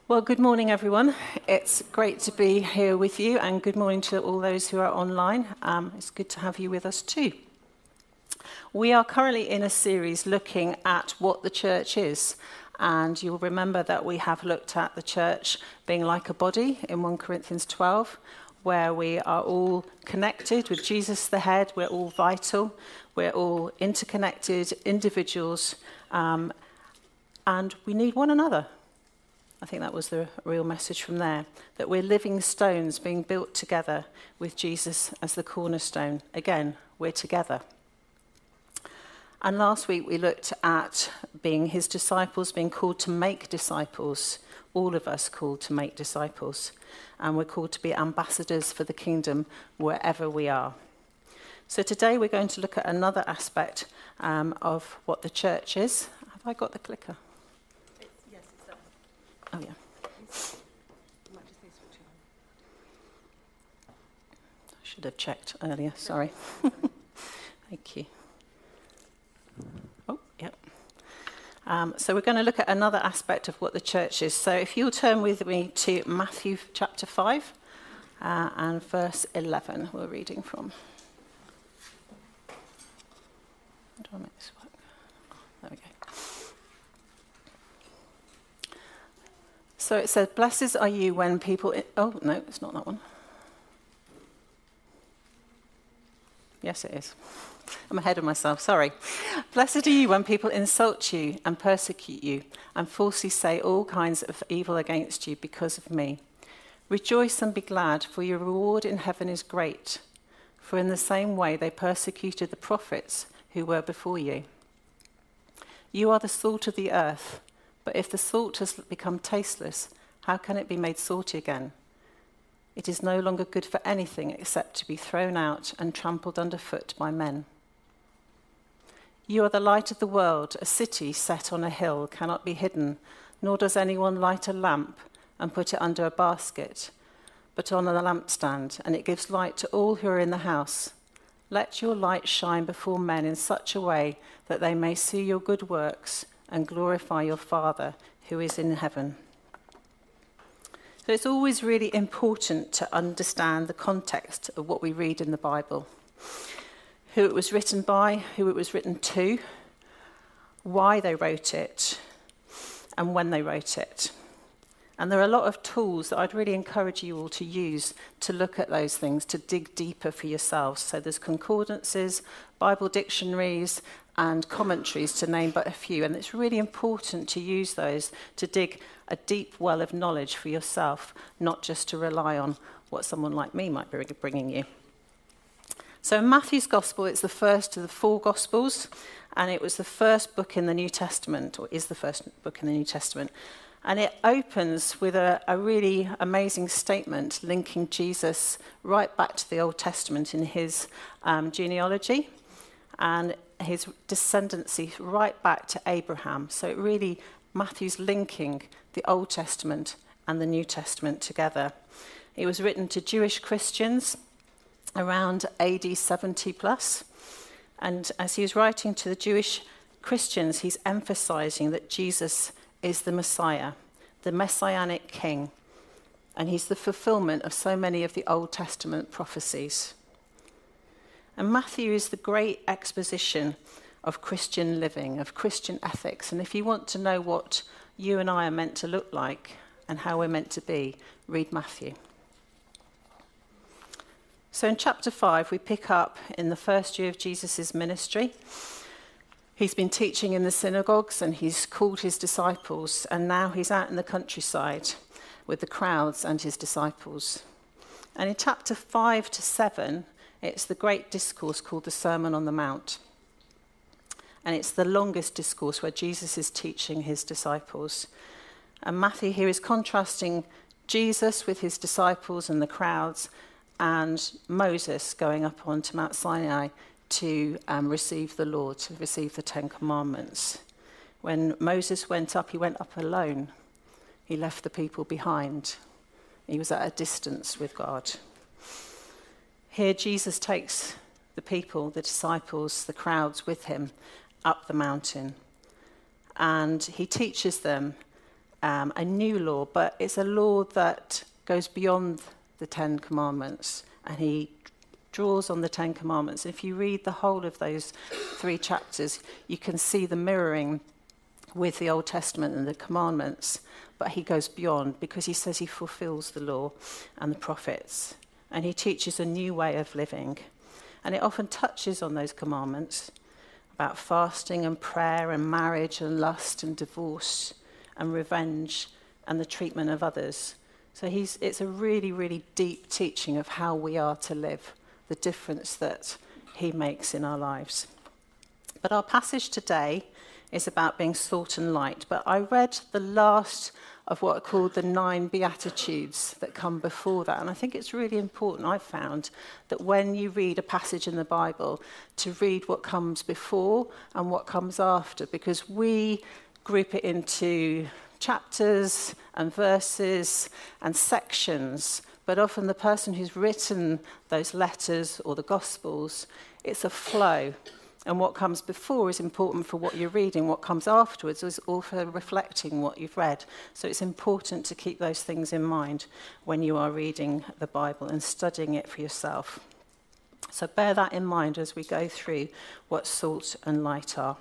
Well, good morning, everyone. It's great to be here with you, and good morning to all those who are online. It's good to have you with us too. We are currently in a series looking at what the church is, and you'll remember that we have looked at the church being like a body in 1 Corinthians 12, where we are all connected with Jesus the head. We're all vital. We're all interconnected individuals, and we need one another. I think that was the real message from there, that we're living stones being built together with Jesus as the cornerstone. Again, we're together. And last week we looked at being his disciples, being called to make disciples, all of us called to make disciples. And we're called to be ambassadors for the kingdom wherever we are. So today we're going to look at another aspect of what the church is. Have I got the clicker? Oh, yeah. I should have checked earlier, sorry. Thank you. Oh, yeah. So we're going to look at another aspect of what the church is. So if you'll turn with me to Matthew chapter 5 and verse 11, we're reading from. How do I make this work? There we go. So it says, blessed are you when people... Oh, no, it's not that one. Yes, it is. I'm ahead of myself, sorry. Blessed are you when people insult you and persecute you and falsely say all kinds of evil against you because of me. Rejoice and be glad, for your reward in heaven is great. For in the same way they persecuted the prophets who were before you. You are the salt of the earth. But if the salt has become tasteless, how can it be made salty again? It is no longer good for anything except to be thrown out and trampled underfoot by men. You are the light of the world. A city set on a hill cannot be hidden, nor does anyone light a lamp and put it under a basket, but on a lampstand, and it gives light to all who are in the house. Let your light shine before men in such a way that they may see your good works and glorify your Father who is in heaven. So it's always really important to understand the context of what we read in the Bible. Who it was written by, who it was written to, why they wrote it, and when they wrote it. And there are a lot of tools that I'd really encourage you all to use to look at those things, to dig deeper for yourselves. So there's concordances, Bible dictionaries, and commentaries, to name but a few. And it's really important to use those to dig a deep well of knowledge for yourself, not just to rely on what someone like me might be bringing you. So in Matthew's Gospel, it's the first of the four Gospels, and it was the first book in the New Testament, or is the first book in the New Testament. And it opens with a really amazing statement linking Jesus right back to the Old Testament in his genealogy and his descendancy right back to Abraham. So it really, Matthew's linking the Old Testament and the New Testament together. It was written to Jewish Christians around AD 70 plus. And as he was writing to the Jewish Christians, he's emphasizing that Jesus is the Messiah, the Messianic King. And he's the fulfillment of so many of the Old Testament prophecies. And Matthew is the great exposition of Christian living, of Christian ethics. And if you want to know what you and I are meant to look like and how we're meant to be, read Matthew. So in chapter 5, we pick up in the first year of Jesus' ministry. He's been teaching in the synagogues and he's called his disciples, and now he's out in the countryside with the crowds and his disciples. And in chapter 5 to 7, it's the great discourse called the Sermon on the Mount. And it's the longest discourse where Jesus is teaching his disciples. And Matthew here is contrasting Jesus with his disciples and the crowds, and Moses going up onto Mount Sinai to receive the law, to receive the Ten Commandments. When Moses went up, he went up alone. He left the people behind. He was at a distance with God. Here Jesus takes the people, the disciples, the crowds with him up the mountain. And he teaches them a new law, but it's a law that goes beyond the Ten Commandments, and he draws on the Ten Commandments. If you read the whole of those 3 chapters, you can see the mirroring with the Old Testament and the commandments, but he goes beyond because he says he fulfills the law and the prophets, and he teaches a new way of living. And it often touches on those commandments about fasting and prayer and marriage and lust and divorce and revenge and the treatment of others. So it's a really, really deep teaching of how we are to live, the difference that he makes in our lives. But our passage today is about being salt and light. But I read the last of what are called the 9 Beatitudes that come before that. And I think it's really important, I've found, that when you read a passage in the Bible, to read what comes before and what comes after, because we group it into chapters and verses and sections, but often the person who's written those letters or the Gospels, it's a flow. And what comes before is important for what you're reading. What comes afterwards is also reflecting what you've read. So it's important to keep those things in mind when you are reading the Bible and studying it for yourself. So bear that in mind as we go through what salt and light are.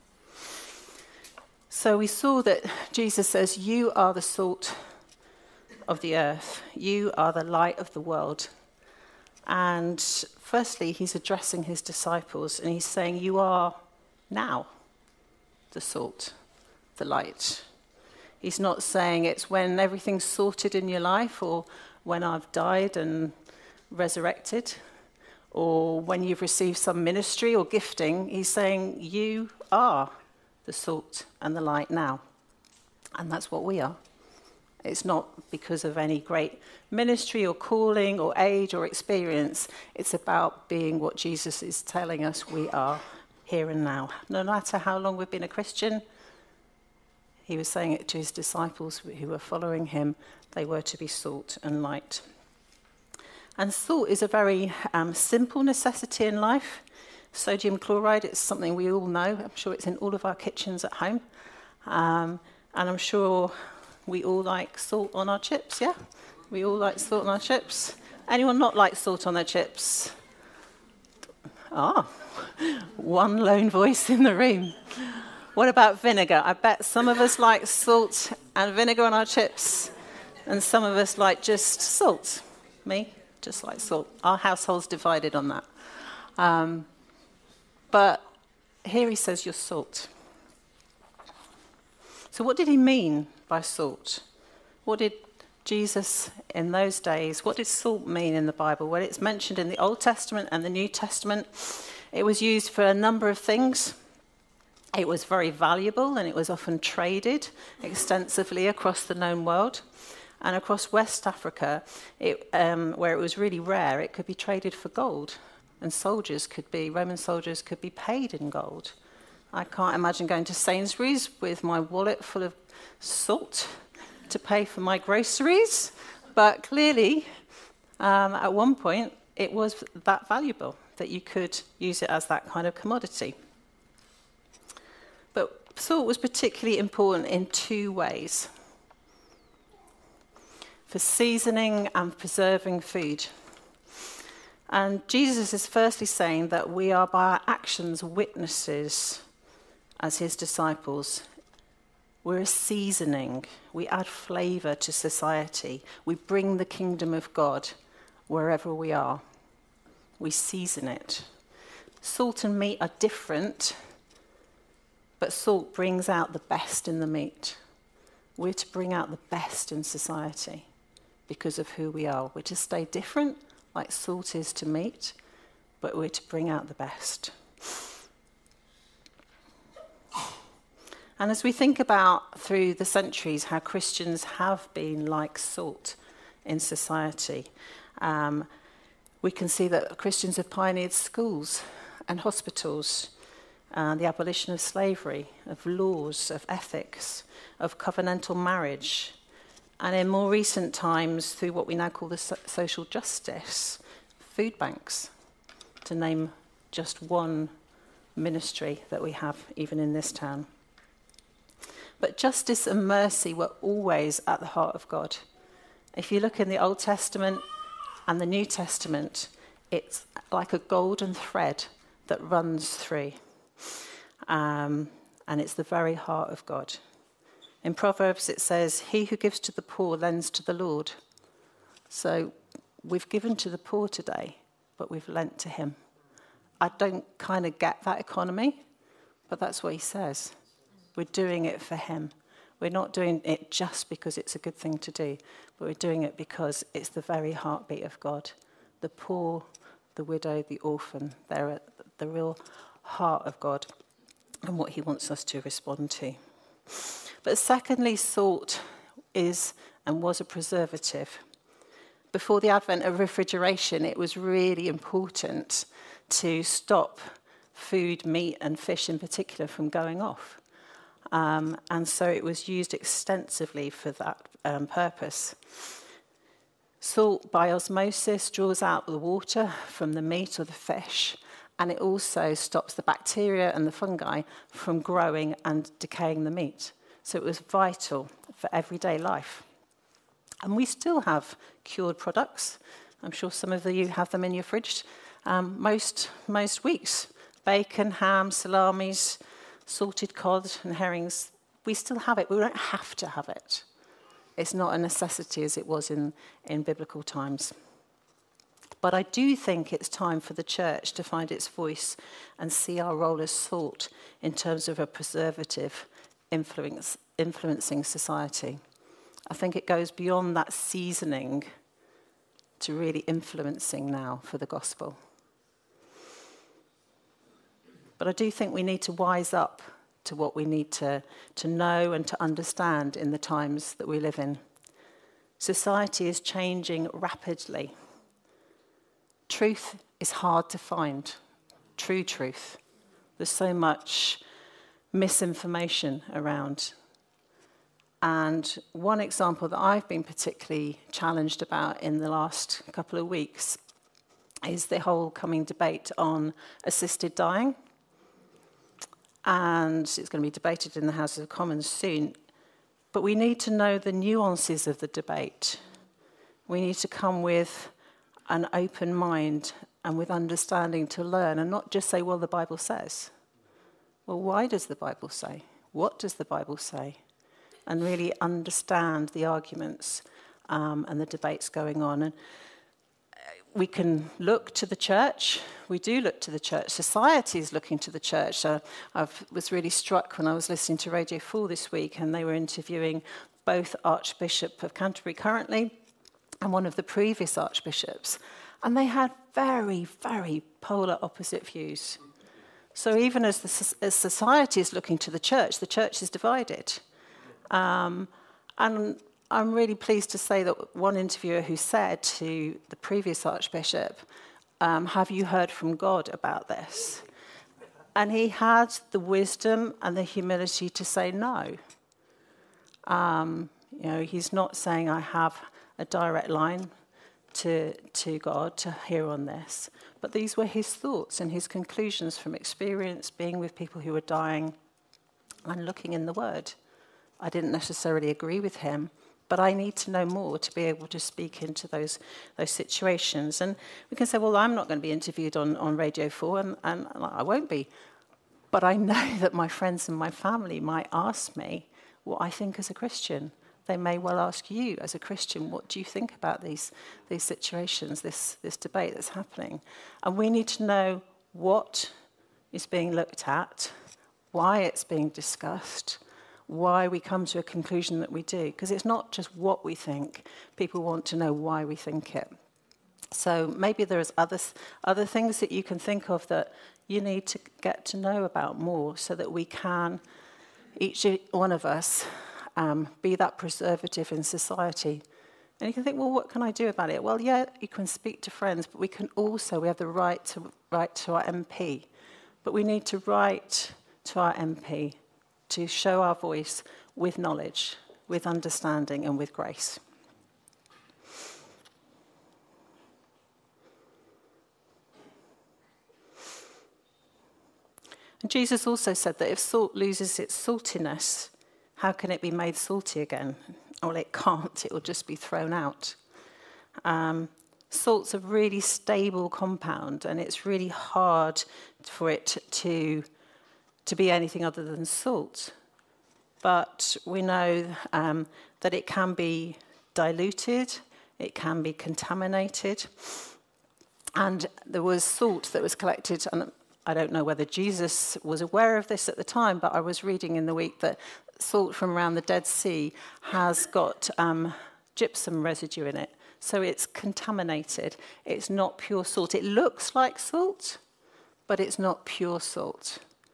So we saw that Jesus says, "You are the salt of the earth. You are the light of the world." And firstly, he's addressing his disciples, and he's saying, you are now the salt, the light. He's not saying it's when everything's sorted in your life, or when I've died and resurrected, or when you've received some ministry or gifting. He's saying you are the salt and the light now. And that's what we are. It's not because of any great ministry or calling or age or experience. It's about being what Jesus is telling us we are here and now. No matter how long we've been a Christian, he was saying it to his disciples who were following him. They were to be salt and light. And salt is a very simple necessity in life. Sodium chloride, it's something we all know. I'm sure it's in all of our kitchens at home. And I'm sure we all like salt on our chips, yeah? We all like salt on our chips. Anyone not like salt on their chips? One lone voice in the room. What about vinegar? I bet some of us like salt and vinegar on our chips, and some of us like just salt. Me, just like salt. Our household's divided on that. But here he says you're salt. So what did he mean by salt? What did Jesus in those days, what did salt mean in the Bible? Well, it's mentioned in the Old Testament and the New Testament. It was used for a number of things. It was very valuable, and it was often traded extensively across the known world. And across West Africa, where it was really rare, it could be traded for gold. And Roman soldiers could be paid in gold. I can't imagine going to Sainsbury's with my wallet full of salt to pay for my groceries, but clearly at one point it was that valuable that you could use it as that kind of commodity. But salt was particularly important in 2 ways: for seasoning and preserving food. And Jesus is firstly saying that we are by our actions witnesses as his disciples. We're a seasoning. We add flavour to society. We bring the kingdom of God wherever we are. We season it. Salt and meat are different, but salt brings out the best in the meat. We're to bring out the best in society because of who we are. We're to stay different, like salt is to meat, but we're to bring out the best. And as we think about through the centuries how Christians have been like salt in society, we can see that Christians have pioneered schools and hospitals, the abolition of slavery, of laws, of ethics, of covenantal marriage, and in more recent times through what we now call the social justice, food banks, to name just one ministry that we have even in this town. But justice and mercy were always at the heart of God. If you look in the Old Testament and the New Testament, it's like a golden thread that runs through. And it's the very heart of God. In Proverbs it says, "He who gives to the poor lends to the Lord." So we've given to the poor today, but we've lent to him. I don't kind of get that economy, but that's what he says. We're doing it for him. We're not doing it just because it's a good thing to do, but we're doing it because it's the very heartbeat of God. The poor, the widow, the orphan, they're at the real heart of God and what he wants us to respond to. But secondly, salt is and was a preservative. Before the advent of refrigeration, it was really important to stop food, meat and fish in particular from going off. And so it was used extensively for that purpose. Salt, by osmosis, draws out the water from the meat or the fish, and it also stops the bacteria and the fungi from growing and decaying the meat. So it was vital for everyday life. And we still have cured products. I'm sure some of you have them in your fridge most weeks. Bacon, ham, salamis, salted cod and herrings. We still have it. We don't have to have it. It's not a necessity as it was in biblical times. But I do think it's time for the church to find its voice and see our role as salt in terms of a preservative influencing society. I think it goes beyond that seasoning to really influencing now for the gospel. But I do think we need to wise up to what we need to know and to understand in the times that we live in. Society is changing rapidly. Truth is hard to find, true truth. There's so much misinformation around. And one example that I've been particularly challenged about in the last couple of weeks is the whole coming debate on assisted dying. And it's going to be debated in the House of Commons soon. But we need to know the nuances of the debate. We need to come with an open mind and with understanding to learn and not just say, well, the Bible says. Well, why does the Bible say? What does the Bible say? And really understand the arguments and the debates going on. And we can look to the church. We do look to the church. Society is looking to the church. I was really struck when I was listening to Radio 4 this week, and they were interviewing both Archbishop of Canterbury currently and one of the previous archbishops. And they had very, very polar opposite views. So even as society is looking to the church is divided. And I'm really pleased to say that one interviewer who said to the previous archbishop, have you heard from God about this? And he had the wisdom and the humility to say no. He's not saying I have a direct line to God to hear on this. But these were his thoughts and his conclusions from experience being with people who were dying and looking in the Word. I didn't necessarily agree with him, but I need to know more to be able to speak into those situations. And we can say, well, I'm not going to be interviewed on Radio 4, and I won't be. But I know that my friends and my family might ask me what I think as a Christian. They may well ask you as a Christian, what do you think about these situations, this debate that's happening? And we need to know what is being looked at, why it's being discussed, why we come to a conclusion that we do. Because it's not just what we think. People want to know why we think it. So maybe there's other things that you can think of that you need to get to know about more so that we can, each one of us, be that preservative in society. And you can think, well, what can I do about it? Well, yeah, you can speak to friends, but we have the right to write to our MP. But we need to write to our MP to show our voice with knowledge, with understanding, and with grace. And Jesus also said that if salt loses its saltiness, how can it be made salty again? Well, it can't. It will just be thrown out. Salt's a really stable compound, and it's really hard for it to be anything other than salt. But we know that it can be diluted, it can be contaminated. And there was salt that was collected, and I don't know whether Jesus was aware of this at the time, but I was reading in the week that salt from around the Dead Sea has got gypsum residue in it. So it's contaminated. It's not pure salt. It looks like salt, but it's not pure salt.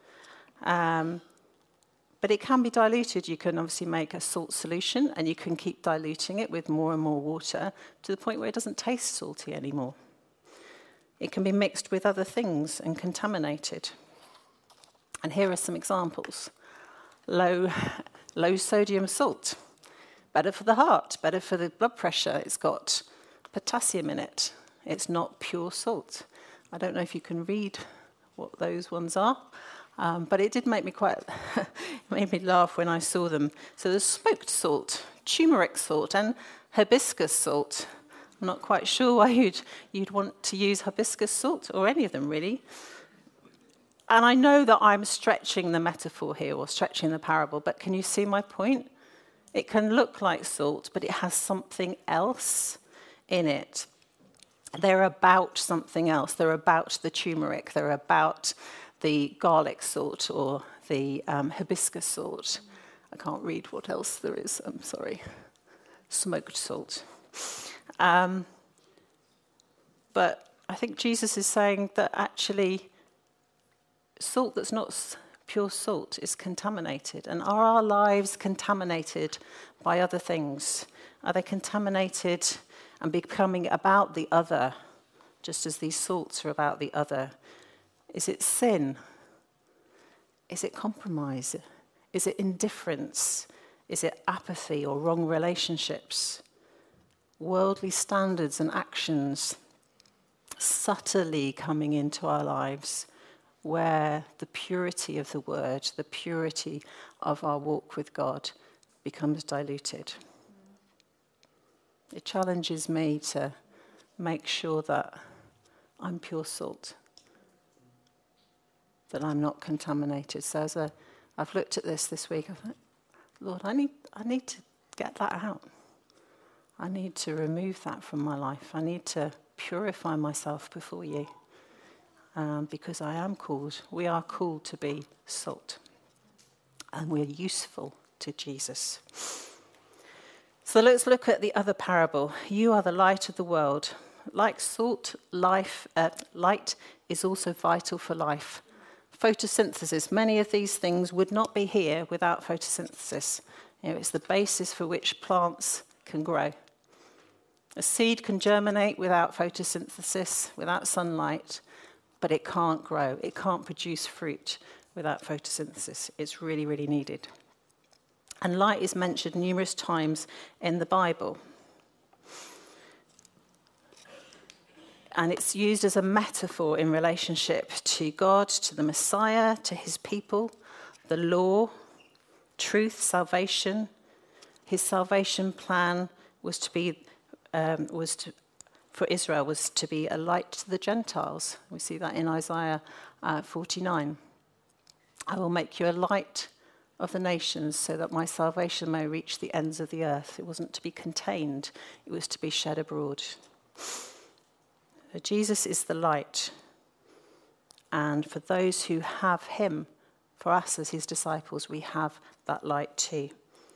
But it can be diluted. You can obviously make a salt solution, and you can keep diluting it with more and more water to the point where it doesn't taste salty anymore. It can be mixed with other things and contaminated. And here are some examples. Low sodium salt. Better for the heart, better for the blood pressure. It's got potassium in it. It's not pure salt. I don't know if you can read what those ones are, but it did make me made me laugh when I saw them. So there's smoked salt, turmeric salt, and hibiscus salt. I'm not quite sure why you'd want to use hibiscus salt, or any of them really. And I know that I'm stretching the metaphor here, or stretching the parable, but can you see my point? It can look like salt, but it has something else in it. They're about something else. They're about the turmeric. They're about the garlic salt or the hibiscus salt. I can't read what else there is. I'm sorry. Smoked salt. But I think Jesus is saying that actually salt that's not pure salt is contaminated. And are our lives contaminated by other things? Are they contaminated and becoming about the other, just as these salts are about the other? Is it sin? Is it compromise? Is it indifference? Is it apathy or wrong relationships? Worldly standards and actions subtly coming into our lives, where the purity of the word, the purity of our walk with God becomes diluted. It challenges me to make sure that I'm pure salt, that I'm not contaminated. So I've looked at this week, I thought, Lord, I need to get that out. I need to remove that from my life. I need to purify myself before you. Because we are called to be salt. And we're useful to Jesus. So let's look at the other parable. You are the light of the world. Like salt, light is also vital for life. Photosynthesis, many of these things would not be here without photosynthesis. It's the basis for which plants can grow. A seed can germinate without photosynthesis, without sunlight, but it can't grow. It can't produce fruit without photosynthesis. It's really, really needed. And light is mentioned numerous times in the Bible. And it's used as a metaphor in relationship to God, to the Messiah, to his people, the law, truth, salvation. His salvation plan was to be for Israel was to be a light to the Gentiles. We see that in Isaiah 49. I will make you a light of the nations so that my salvation may reach the ends of the earth. It wasn't to be contained, it was to be shed abroad. So Jesus is the light. And for those who have him, for us as his disciples, we have that light too.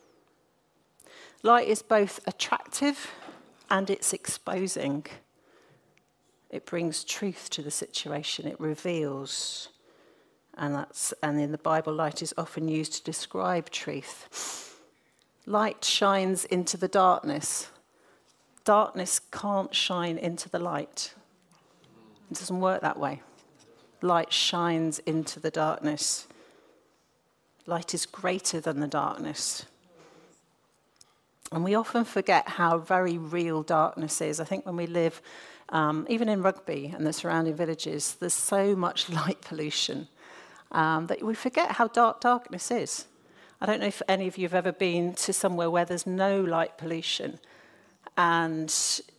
Light is both attractive and it's exposing. It brings truth to the situation. It reveals. And in the Bible, light is often used to describe truth. Light shines into the darkness. Darkness can't shine into the light. It doesn't work that way. Light shines into the darkness. Light is greater than the darkness. And we often forget how very real darkness is. I think when we live, even in Rugby and the surrounding villages, there's so much light pollution that we forget how dark darkness is. I don't know if any of you have ever been to somewhere where there's no light pollution. And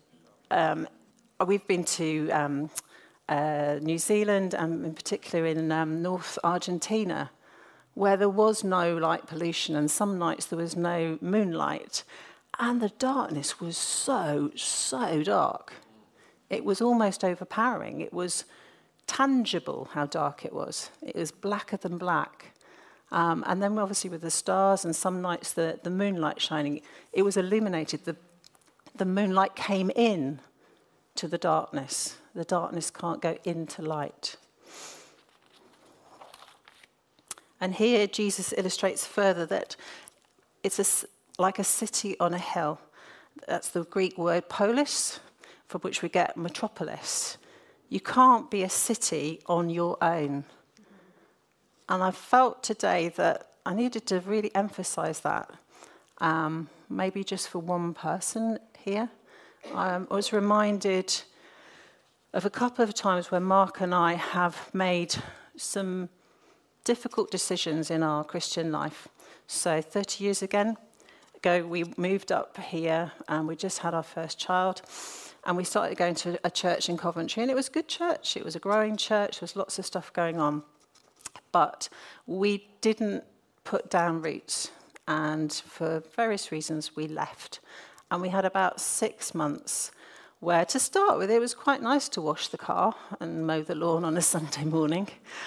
we've been to New Zealand, and in particular in North Argentina, where there was no light pollution, and some nights there was no moonlight. And the darkness was so dark. It was almost overpowering. It was tangible how dark it was. It was blacker than black. And then obviously with the stars and some nights the moonlight shining, it was illuminated. The moonlight came in to the darkness. The darkness can't go into light. And here Jesus illustrates further that it's like a city on a hill. That's the Greek word polis, from which we get metropolis. You can't be a city on your own. And I felt today that I needed to really emphasize that, maybe just for one person here. I was reminded of a couple of times where Mark and I have made some difficult decisions in our Christian life. So 30 years ago, we moved up here and we just had our first child. And we started going to a church in Coventry, and it was a good church. It was a growing church. There was lots of stuff going on. But we didn't put down roots, and for various reasons, we left. And we had about 6 months where, to start with, it was quite nice to wash the car and mow the lawn on a Sunday morning.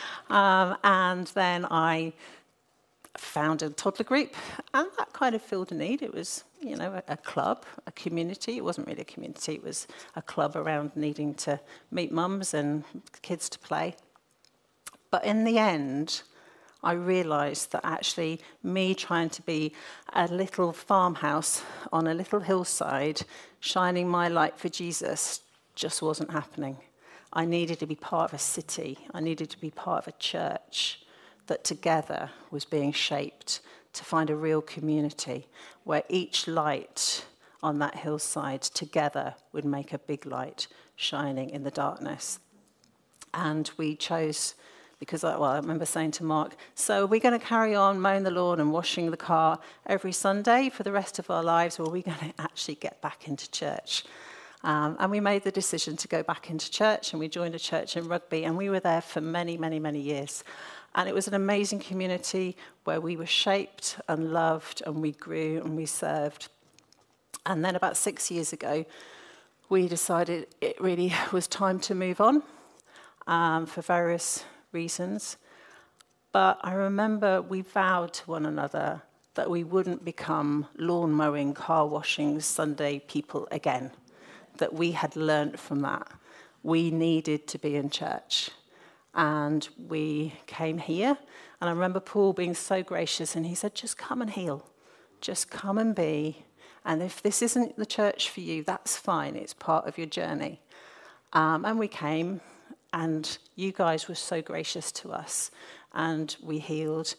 And then I found a toddler group, and that kind of filled a need. It was, a club, a community. It wasn't really a community. It was a club around needing to meet mums and kids to play. But in the end, I realised that actually me trying to be a little farmhouse on a little hillside, shining my light for Jesus, just wasn't happening. I needed to be part of a city. I needed to be part of a church that together was being shaped to find a real community where each light on that hillside together would make a big light shining in the darkness. And we chose, because I remember saying to Mark, so we're going to carry on mowing the lawn and washing the car every Sunday for the rest of our lives, or are we going to actually get back into church? And we made the decision to go back into church, and we joined a church in Rugby, and we were there for many, many, many years. And it was an amazing community where we were shaped and loved, and we grew and we served. And then about 6 years ago, we decided it really was time to move on for various reasons. But I remember we vowed to one another that we wouldn't become lawn mowing, car washing Sunday people again, that we had learnt from that. We needed to be in church. And we came here, and I remember Paul being so gracious, and he said, just come and heal. Just come and be. And if this isn't the church for you, that's fine. It's part of your journey. And we came, and you guys were so gracious to us, and we healed,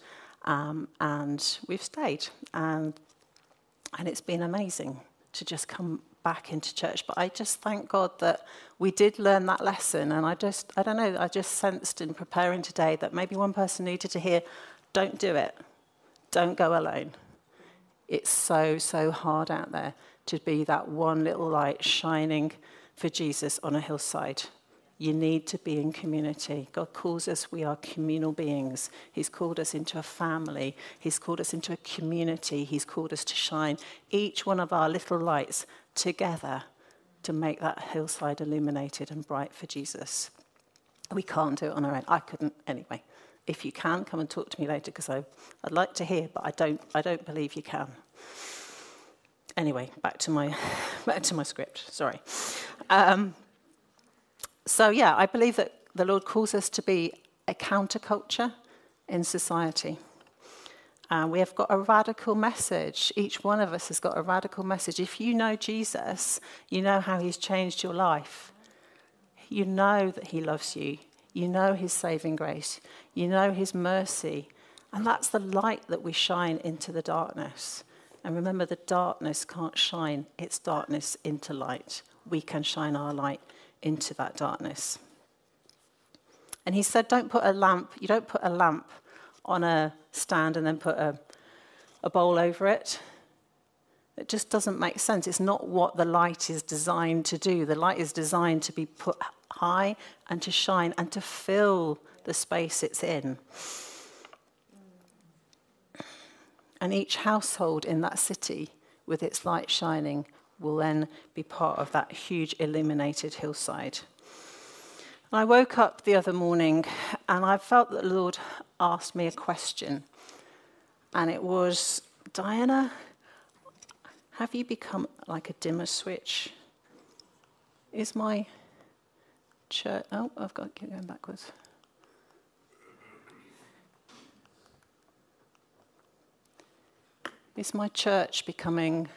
and we've stayed. And it's been amazing to just come back into church. But I just thank God that we did learn that lesson. And I don't know, I just sensed in preparing today that maybe one person needed to hear, don't do it. Don't go alone. It's so hard out there to be that one little light shining for Jesus on a hillside. You need to be in community. God calls us, we are communal beings. He's called us into a family. He's called us into a community. He's called us to shine each one of our little lights together to make that hillside illuminated and bright for Jesus. We can't do it on our own. I couldn't anyway. If you can, come and talk to me later, because I'd like to hear, but I don't believe you can. Anyway, back to my script. Sorry. So yeah, I believe that the Lord calls us to be a counterculture in society. We have got a radical message. Each one of us has got a radical message. If you know Jesus, you know how he's changed your life. You know that he loves you. You know his saving grace. You know his mercy. And that's the light that we shine into the darkness. And remember, the darkness can't shine its darkness into light. We can shine our light into that darkness. And he said, you don't put a lamp on a stand and then put a a bowl over it. It just doesn't make sense. It's not what the light is designed to do. The light is designed to be put high and to shine and to fill the space it's in. And each household in that city with its light shining will then be part of that huge illuminated hillside. And I woke up the other morning and I felt that the Lord asked me a question. And it was, Diana, have you become like a dimmer switch? Is my church... Oh, I've got to keep going backwards. Is my church becoming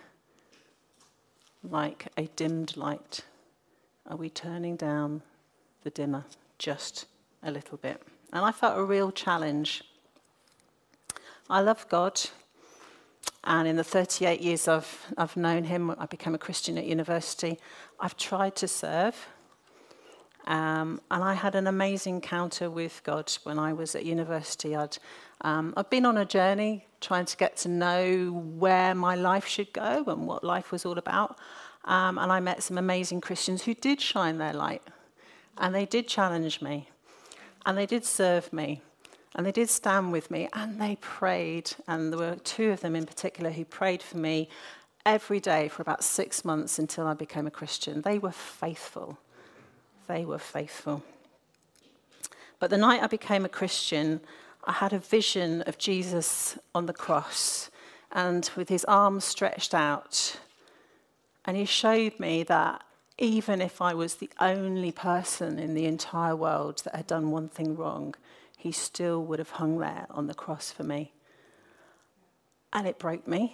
like a dimmed light? Are we turning down the dimmer just a little bit? And I felt a real challenge. I love God. And in the 38 years I've known him, I became a Christian at university. I've tried to serve. And I had an amazing encounter with God when I was at university. I've been on a journey trying to get to know where my life should go and what life was all about. And I met some amazing Christians who did shine their light. And they did challenge me. And they did serve me. And they did stand with me, and they prayed. And there were two of them in particular who prayed for me every day for about 6 months until I became a Christian. They were faithful. They were faithful. But the night I became a Christian, I had a vision of Jesus on the cross, and with his arms stretched out. And he showed me that even if I was the only person in the entire world that had done one thing wrong, he still would have hung there on the cross for me. And it broke me.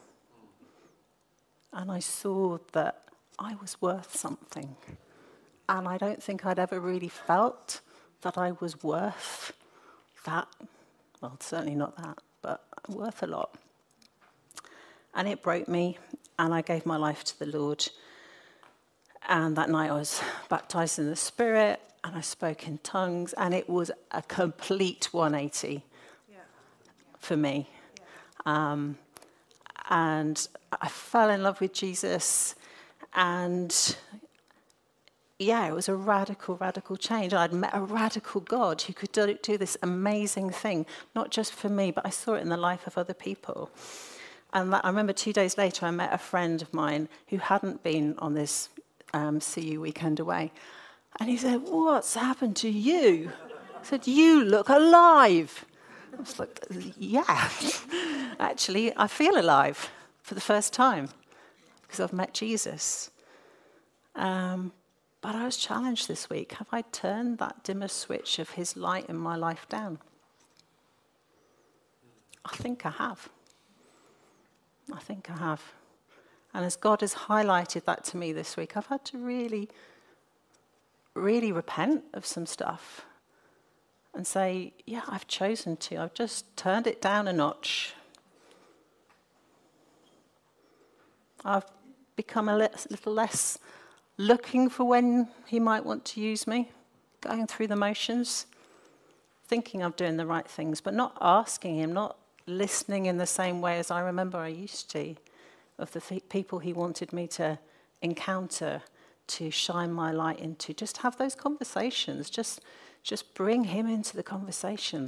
And I saw that I was worth something. And I don't think I'd ever really felt that I was worth that. Well, certainly not that, but worth a lot. And it broke me, and I gave my life to the Lord. And that night I was baptized in the Spirit, and I spoke in tongues, and it was a complete 180 for me. And I fell in love with Jesus, and it was a radical, radical change. I'd met a radical God who could do this amazing thing, not just for me, but I saw it in the life of other people. And I remember 2 days later, I met a friend of mine who hadn't been on this CU weekend away. And he said, "What's happened to you?" I said, "You look alive." I was like, yeah, actually, I feel alive for the first time because I've met Jesus. But I was challenged this week. Have I turned that dimmer switch of his light in my life down? I think I have. I think I have. And as God has highlighted that to me this week, I've had to really repent of some stuff and say, I've chosen to. I've just turned it down a notch. I've become a little less looking for when he might want to use me, going through the motions, thinking I'm doing the right things, but not asking him, not listening in the same way as I remember I used to, of the people he wanted me to encounter, to shine my light into, just have those conversations, just bring him into the conversation.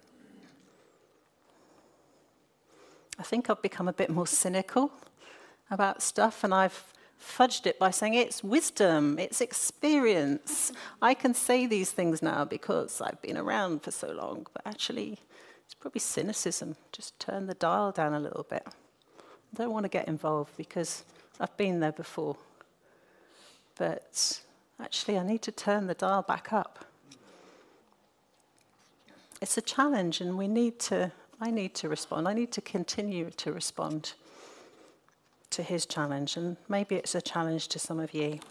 I think I've become a bit more cynical about stuff, and I've fudged it by saying it's wisdom, it's experience. I can say these things now because I've been around for so long, but actually it's probably cynicism. Just turn the dial down a little bit. I don't want to get involved because I've been there before. But actually, I need to turn the dial back up. It's a challenge, and I need to respond. I need to continue to respond to his challenge, and maybe it's a challenge to some of you.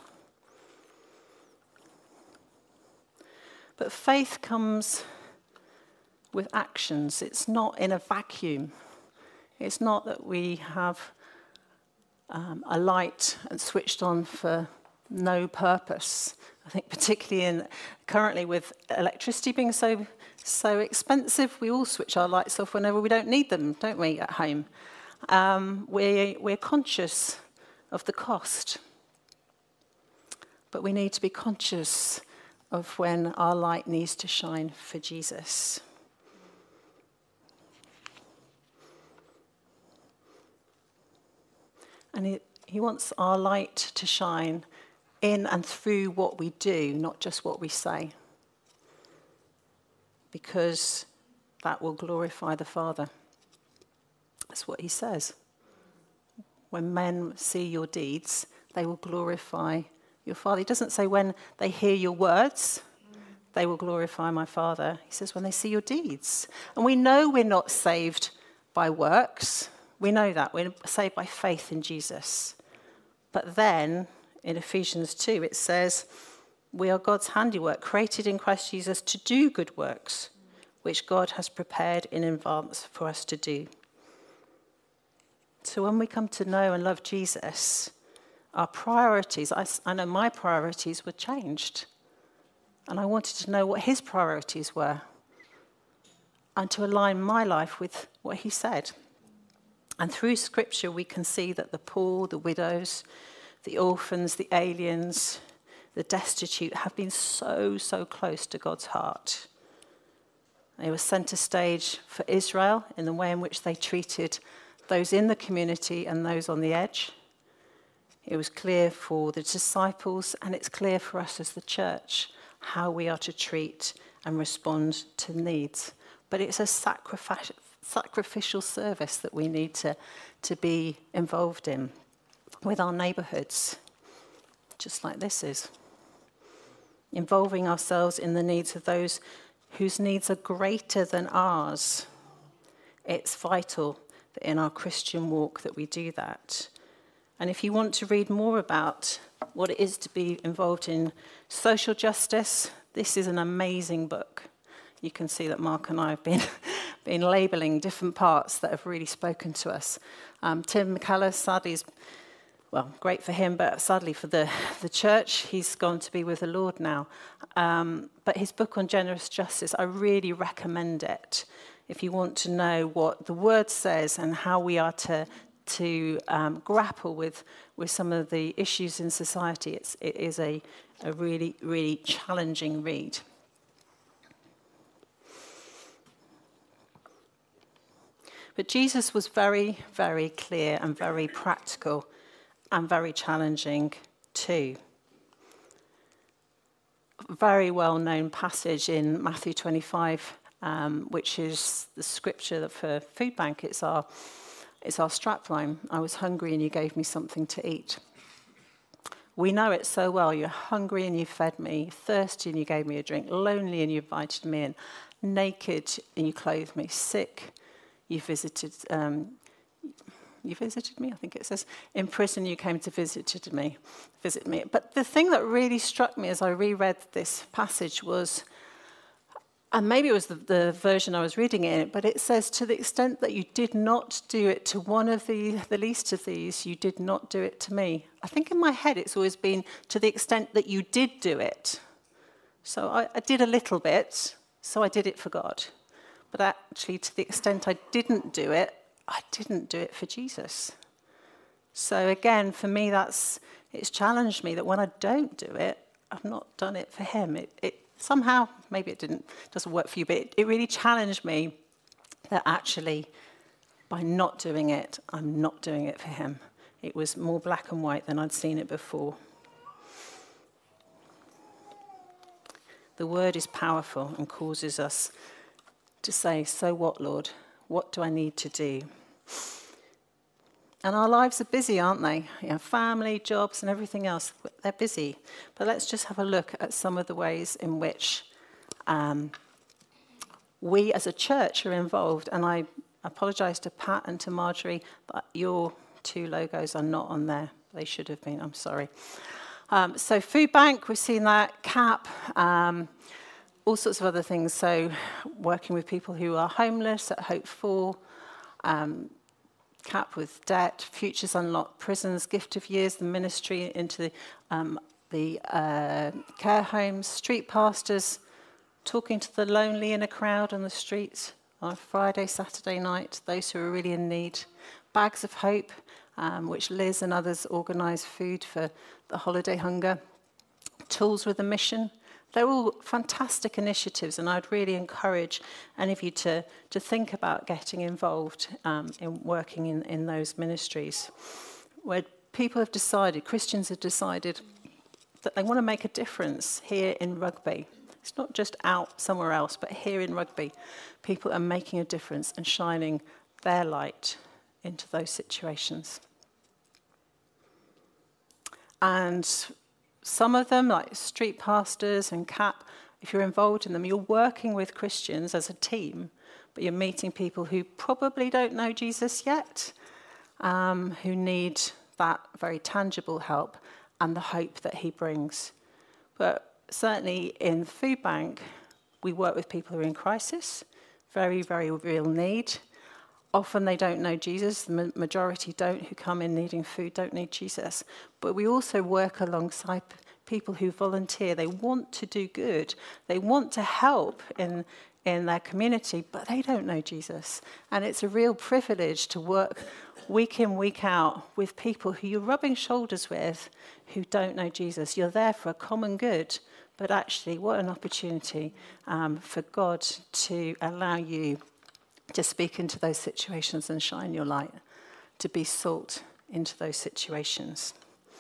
But faith comes with actions. It's not in a vacuum. It's not that we have a light and switched on for no purpose. I think particularly currently with electricity being so expensive, we all switch our lights off whenever we don't need them, don't we, at home? We're conscious of the cost, but we need to be conscious of when our light needs to shine for Jesus. And he wants our light to shine in and through what we do, not just what we say, because that will glorify the Father. That's what he says. When men see your deeds, they will glorify your Father. He doesn't say when they hear your words, they will glorify my Father. He says when they see your deeds. And we know we're not saved by works. We know that. We're saved by faith in Jesus. But then, in Ephesians 2, it says, we are God's handiwork, created in Christ Jesus to do good works, which God has prepared in advance for us to do. So when we come to know and love Jesus, our priorities, I know my priorities were changed. And I wanted to know what his priorities were and to align my life with what he said. And through Scripture, we can see that the poor, the widows, the orphans, the aliens, the destitute have been so close to God's heart. They were centre stage for Israel in the way in which they treated those in the community and those on the edge. It was clear for the disciples, and it's clear for us as the church how we are to treat and respond to needs. But it's a sacrificial service that we need to be involved in with our neighbourhoods, just like this is. Involving ourselves in the needs of those whose needs are greater than ours. It's vital that in our Christian walk that we do that. And if you want to read more about what it is to be involved in social justice, this is an amazing book. You can see that Mark and I have been labelling different parts that have really spoken to us. Tim McCullough, sadly, is, well, great for him, but sadly for the church, he's gone to be with the Lord now. But his book on generous justice, I really recommend it. If you want to know what the word says and how we are to grapple with some of the issues in society, it is a really, really challenging read. But Jesus was very, very clear and very practical and very challenging too. A very well-known passage in Matthew 25, which is the scripture for Food Bank. It's our strapline. I was hungry and you gave me something to eat. We know it so well. You're hungry and you fed me, thirsty and you gave me a drink, lonely and you invited me in, naked and you clothed me, sick, you visited me, I think it says. In prison you came to visit me. But the thing that really struck me as I reread this passage was, and maybe it was the version I was reading it in, but it says, to the extent that you did not do it to one of the least of these, you did not do it to me. I think in my head it's always been to the extent that you did do it. So I did a little bit, so I did it for God. But actually, to the extent I didn't do it for Jesus. So again, for me, it's challenged me that when I don't do it, I've not done it for him. It somehow, maybe it doesn't work for you, but it really challenged me that actually, by not doing it, I'm not doing it for him. It was more black and white than I'd seen it before. The word is powerful and causes us to say, so what, Lord? What do I need to do? And our lives are busy, aren't they? You know, family, jobs, and everything else, they're busy. But let's just have a look at some of the ways in which we as a church are involved. And I apologise to Pat and to Marjorie, but your two logos are not on there. They should have been, I'm sorry. So Food Bank, we've seen that, CAP, all sorts of other things. So working with people who are homeless at Hope 4, CAP with debt, Futures Unlocked, prisons, Gift of Years, the ministry into the the care homes, street pastors, talking to the lonely in a crowd on the streets on a Friday, Saturday night, those who are really in need. Bags of Hope, which Liz and others organise food for the holiday hunger. Tools with a Mission. They're all fantastic initiatives, and I'd really encourage any of you to think about getting involved in working in those ministries, where people have decided, Christians have decided, that they want to make a difference here in Rugby. It's not just out somewhere else, but here in Rugby, people are making a difference and shining their light into those situations. And some of them, like street pastors and CAP, if you're involved in them, you're working with Christians as a team, but you're meeting people who probably don't know Jesus yet, who need that very tangible help and the hope that he brings. But certainly in Food Bank, we work with people who are in crisis, very, very real need. Often they don't know Jesus. The majority don't, who come in needing food, don't need Jesus. But we also work alongside people who volunteer. They want to do good. They want to help in their community, but they don't know Jesus. And it's a real privilege to work week in, week out with people who you're rubbing shoulders with who don't know Jesus. You're there for a common good, but actually what an opportunity for God to allow you to speak into those situations and shine your light, to be salt into those situations.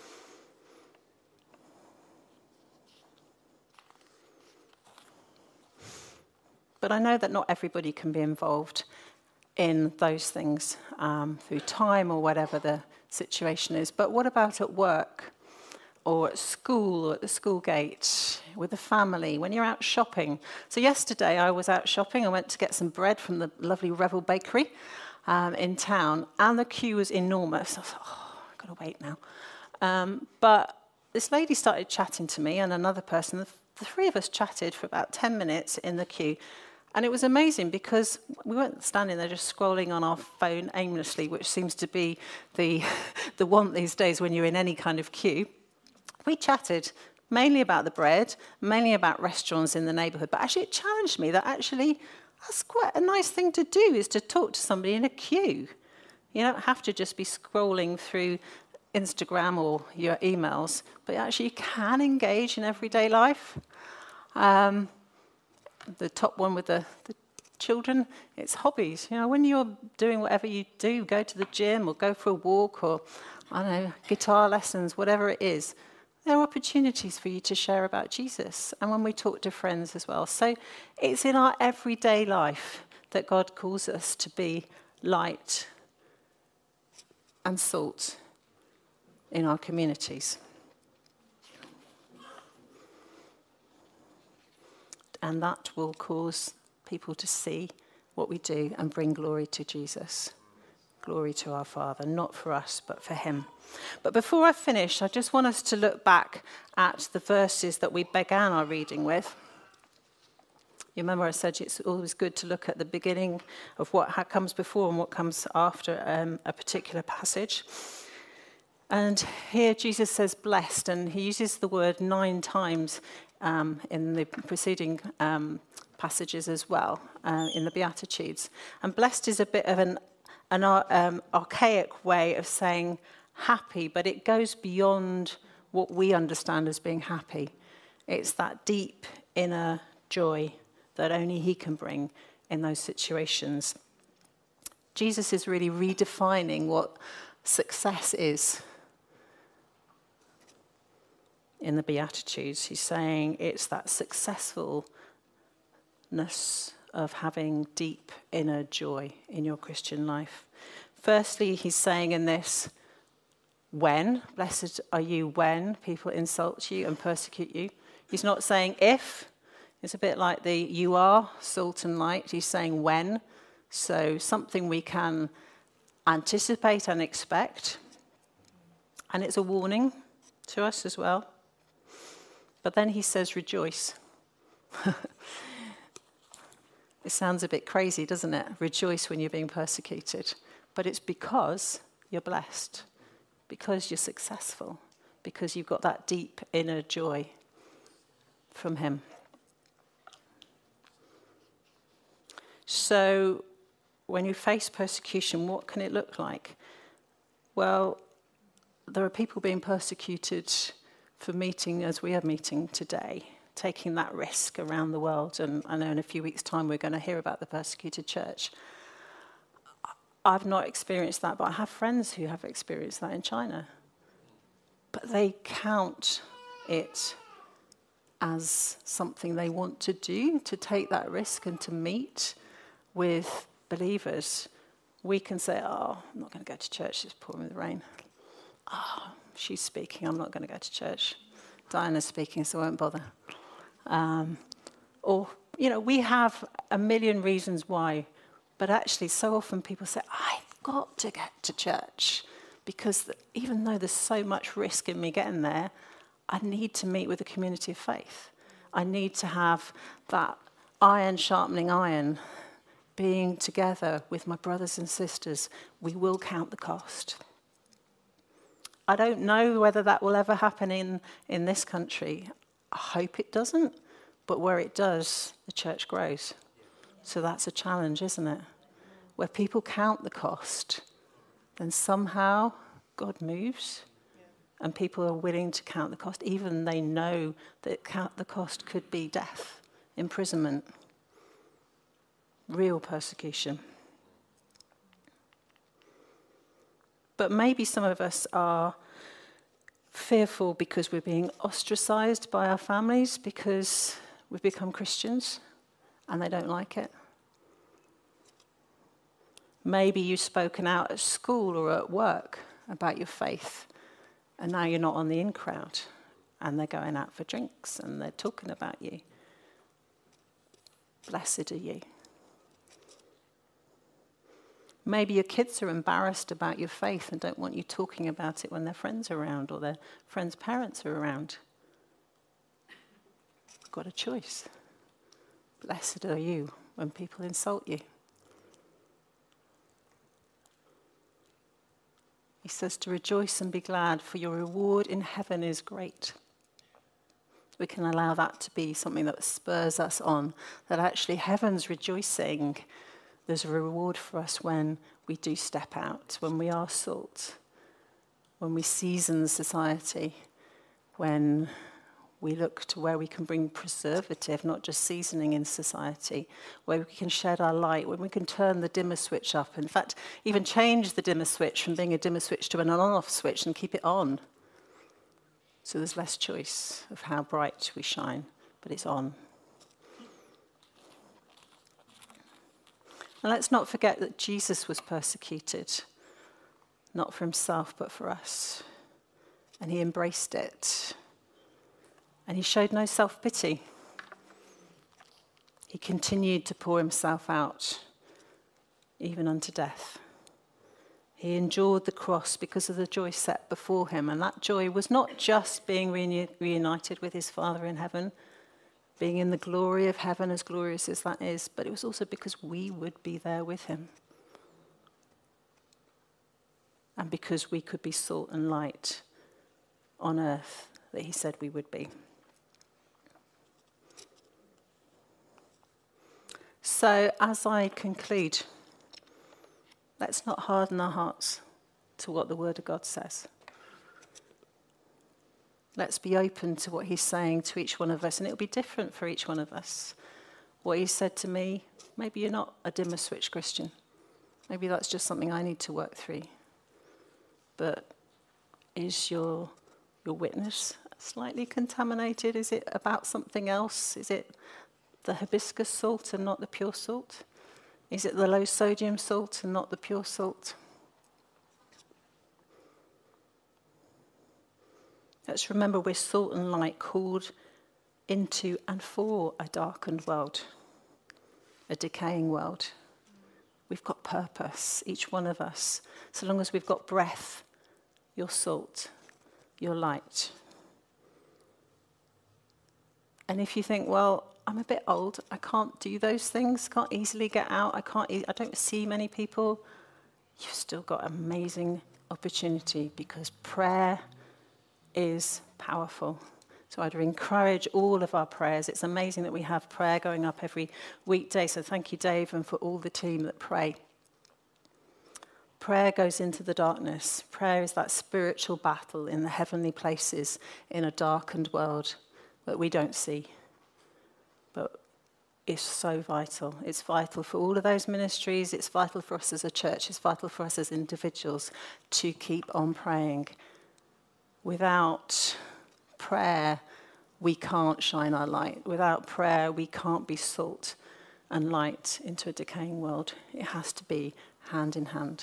But I know that not everybody can be involved in those things through time or whatever the situation is. But what about at work or at school or at the school gate, with the family, when you're out shopping? So yesterday I was out shopping. I went to get some bread from the lovely Revel Bakery in town, and the queue was enormous. I was like, oh, I've got to wait now. But this lady started chatting to me and another person. The three of us chatted for about 10 minutes in the queue. And it was amazing because we weren't standing there just scrolling on our phone aimlessly, which seems to be the want these days when you're in any kind of queue. We chatted mainly about the bread, mainly about restaurants in the neighbourhood, but actually it challenged me that actually that's quite a nice thing to do, is to talk to somebody in a queue. You don't have to just be scrolling through Instagram or your emails, but actually you can engage in everyday life. The top one with the children, it's hobbies. You know, when you're doing whatever you do, go to the gym or go for a walk or, I don't know, guitar lessons, whatever it is, there are opportunities for you to share about Jesus. And when we talk to friends as well. So it's in our everyday life that God calls us to be light and salt in our communities. And that will cause people to see what we do and bring glory to Jesus. Glory to our Father, not for us, but for him. But before I finish, I just want us to look back at the verses that we began our reading with. You remember I said it's always good to look at the beginning of what comes before and what comes after a particular passage. And here Jesus says blessed, and he uses the word 9 times in the preceding passages as well, in the Beatitudes. And blessed is a bit of an archaic way of saying happy, but it goes beyond what we understand as being happy. It's that deep inner joy that only he can bring in those situations. Jesus is really redefining what success is. In the Beatitudes, he's saying it's that successfulness of having deep inner joy in your Christian life. Firstly, he's saying in this, when, blessed are you when people insult you and persecute you. He's not saying if. It's a bit like the you are, salt and light. He's saying when. So something we can anticipate and expect. And it's a warning to us as well. But then he says, rejoice. It sounds a bit crazy, doesn't it? Rejoice when you're being persecuted. But it's because you're blessed, because you're successful, because you've got that deep inner joy from him. So when you face persecution, what can it look like? Well, there are people being persecuted for meeting as we are meeting today, taking that risk around the world. And I know in a few weeks' time we're going to hear about the persecuted church. I've not experienced that, but I have friends who have experienced that in China. But they count it as something they want to do, to take that risk and to meet with believers. We can say, oh, I'm not going to go to church, it's pouring with the rain. Oh, she's speaking, I'm not going to go to church. Diana's speaking, so I won't bother. We have a million reasons why, but actually so often people say, I've got to get to church, because even though there's so much risk in me getting there, I need to meet with a community of faith. I need to have that iron sharpening iron, being together with my brothers and sisters. We will count the cost. I don't know whether that will ever happen in this country. I hope it doesn't, but where it does, the church grows. So that's a challenge, isn't it? Where people count the cost, then somehow God moves, and people are willing to count the cost, even they know that the cost could be death, imprisonment, real persecution. But maybe some of us are fearful because we're being ostracized by our families because we've become Christians and they don't like it. Maybe you've spoken out at school or at work about your faith, and now you're not on the in crowd, and they're going out for drinks and they're talking about you. Blessed are you. Maybe your kids are embarrassed about your faith and don't want you talking about it when their friends are around or their friends' parents are around. You've got a choice. Blessed are you when people insult you. He says to rejoice and be glad, for your reward in heaven is great. We can allow that to be something that spurs us on, that actually heaven's rejoicing. There's a reward for us when we do step out, when we are salt, when we season society, when we look to where we can bring preservative, not just seasoning in society, where we can shed our light, when we can turn the dimmer switch up. In fact, even change the dimmer switch from being a dimmer switch to an on-off switch and keep it on. So there's less choice of how bright we shine, but it's on. And let's not forget that Jesus was persecuted, not for himself, but for us. And he embraced it. And he showed no self-pity. He continued to pour himself out, even unto death. He endured the cross because of the joy set before him. And that joy was not just being reunited with his Father in heaven, being in the glory of heaven, as glorious as that is, but it was also because we would be there with him. And because we could be salt and light on earth that he said we would be. So as I conclude, let's not harden our hearts to what the Word of God says. Let's be open to what he's saying to each one of us, and it'll be different for each one of us. What he said to me, maybe you're not a dimmer switch Christian. Maybe that's just something I need to work through. But is your witness slightly contaminated? Is it about something else? Is it the hibiscus salt and not the pure salt? Is it the low sodium salt and not the pure salt? Let's remember we're salt and light called into and for a darkened world, a decaying world. We've got purpose, each one of us. So long as we've got breath, you're salt, you're light. And if you think, well, I'm a bit old, I can't do those things, can't easily get out, I don't see many people, you've still got amazing opportunity, because prayer is powerful. So I'd encourage all of our prayers. It's amazing that we have prayer going up every weekday. So thank you, Dave, and for all the team that pray. Prayer goes into the darkness. Prayer is that spiritual battle in the heavenly places in a darkened world that we don't see. But it's so vital. It's vital for all of those ministries. It's vital for us as a church. It's vital for us as individuals to keep on praying. Without prayer, we can't shine our light. Without prayer, we can't be salt and light into a decaying world. It has to be hand in hand.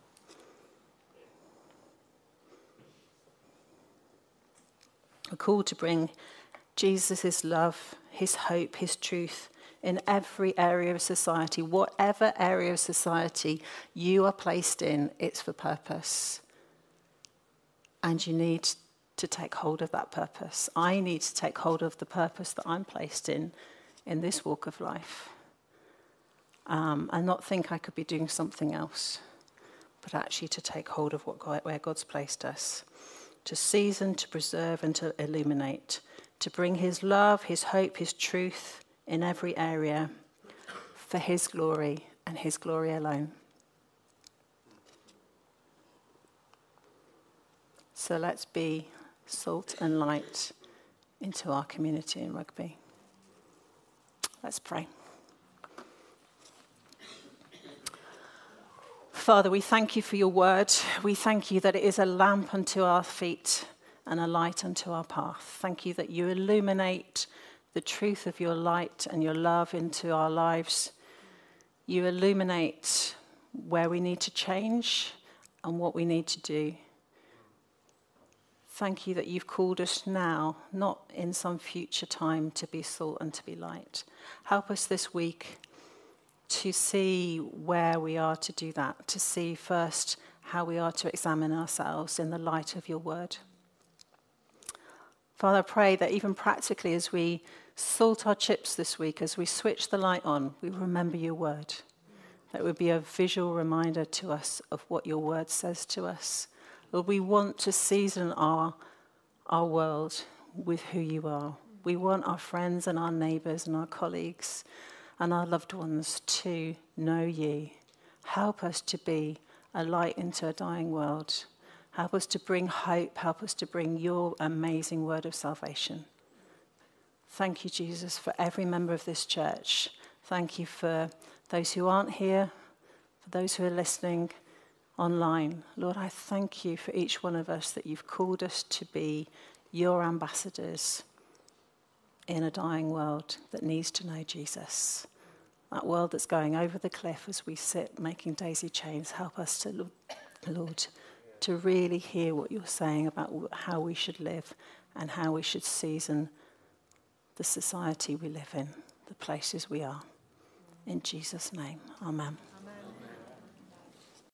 We're called to bring Jesus' love, his hope, his truth in every area of society. Whatever area of society you are placed in, it's for purpose. And you need to take hold of that purpose. I need to take hold of the purpose that I'm placed in this walk of life. And not think I could be doing something else, but actually to take hold of where God's placed us. To season, to preserve, and to illuminate. To bring his love, his hope, his truth in every area for his glory and his glory alone. So let's be salt and light into our community in Rugby. Let's pray. Father, we thank you for your word. We thank you that it is a lamp unto our feet and a light unto our path. Thank you that you illuminate the truth of your light and your love into our lives. You illuminate where we need to change and what we need to do. Thank you that you've called us now, not in some future time, to be salt and to be light. Help us this week to see where we are to do that, to see first how we are to examine ourselves in the light of your word. Father, I pray that even practically as we salt our chips this week, as we switch the light on, we remember your word. That would be a visual reminder to us of what your word says to us. Lord, we want to season our world with who you are. We want our friends and our neighbours and our colleagues and our loved ones to know you. Help us to be a light into a dying world. Help us to bring hope. Help us to bring your amazing word of salvation. Thank you, Jesus, for every member of this church. Thank you for those who aren't here, for those who are listening online. Lord, I thank you for each one of us that you've called us to be your ambassadors in a dying world that needs to know Jesus. That world that's going over the cliff as we sit making daisy chains. Help us to, Lord, to really hear what you're saying about how we should live and how we should season the society we live in, the places we are. In Jesus' name, amen.